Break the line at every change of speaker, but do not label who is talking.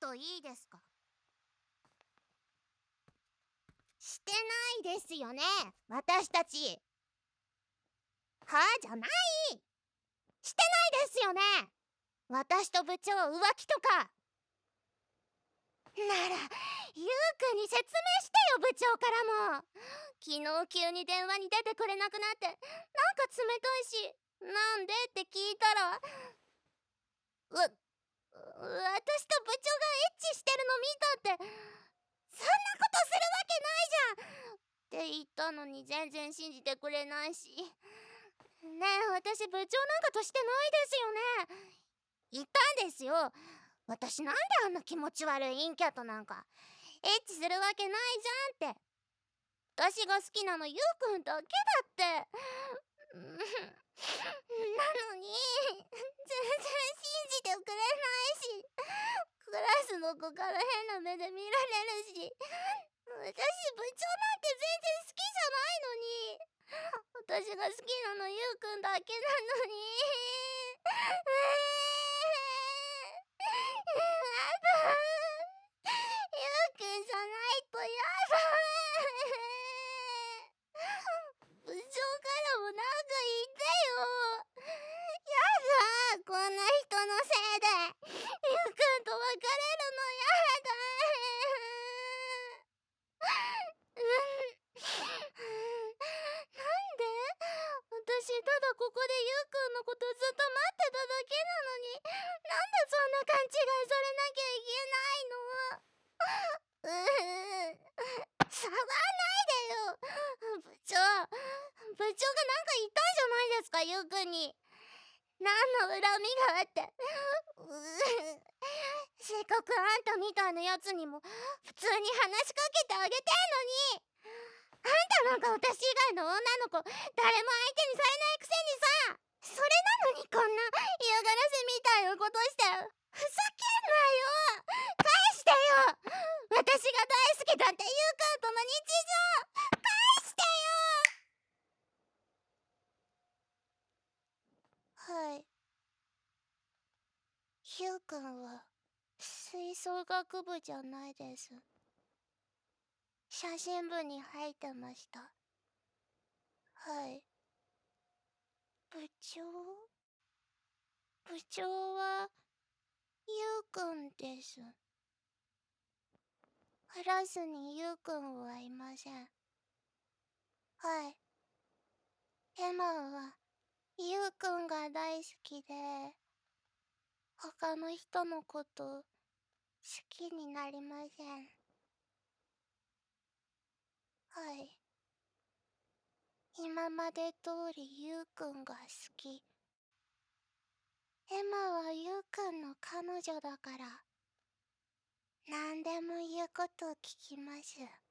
といいですか。してないですよね、私たち。はあじゃない。してないですよね。私と部長浮気とか。ならゆうくんに説明してよ、部長からも。昨日急に電話に出てくれなくなってなんか冷たいし、なんでって聞いたら、私と部長がエッチしてるの見たって、そんなことするわけないじゃんって言ったのに全然信じてくれないし。ねえ、私部長なんかとしてないですよね。言ったんですよ。私なんであんな気持ち悪い陰キャとなんかエッチするわけないじゃんって。私が好きなのゆうくんだけだって。なのに全然信じてくれないし、クラスの子から変な目で見られるし、私部長なんて全然好きじゃないのに。私が好きなのゆうくんだけなのに。やだ。ゆうくんじゃないとやだ。部長からもなんか言ってよ。やだ、こんな人のせいでゆうくんと別れるのやだ。なんで？私ただここでゆうくんのことずっと待ってただけなのに、なんでそんな勘違いされなきゃいけないの？触らないでよ。部長がなんか言ったんじゃないですか、ゆうくんに。何の恨みがあって。せっかくあんたみたいなやつにも普通に話しかけてあげてんのに。あんたなんか私以外の女の子誰も相手にされないくせにさ、それなのにこんな嫌がらせみたいなことして、ふざけんなよ。返してよ。私が大好きだってゆうくんとの日常返してよ。はい。ゆうくんは吹奏楽部じゃないです。写真部に入ってました。はい。部長はゆうくんです。クラスにゆうくんはいません。はい。エマはゆうくんが大好きで、他の人のこと好きになりません。はい。今まで通りゆうくんが好き。エマはゆうくんの彼女だから、何でも言うこと聞きます。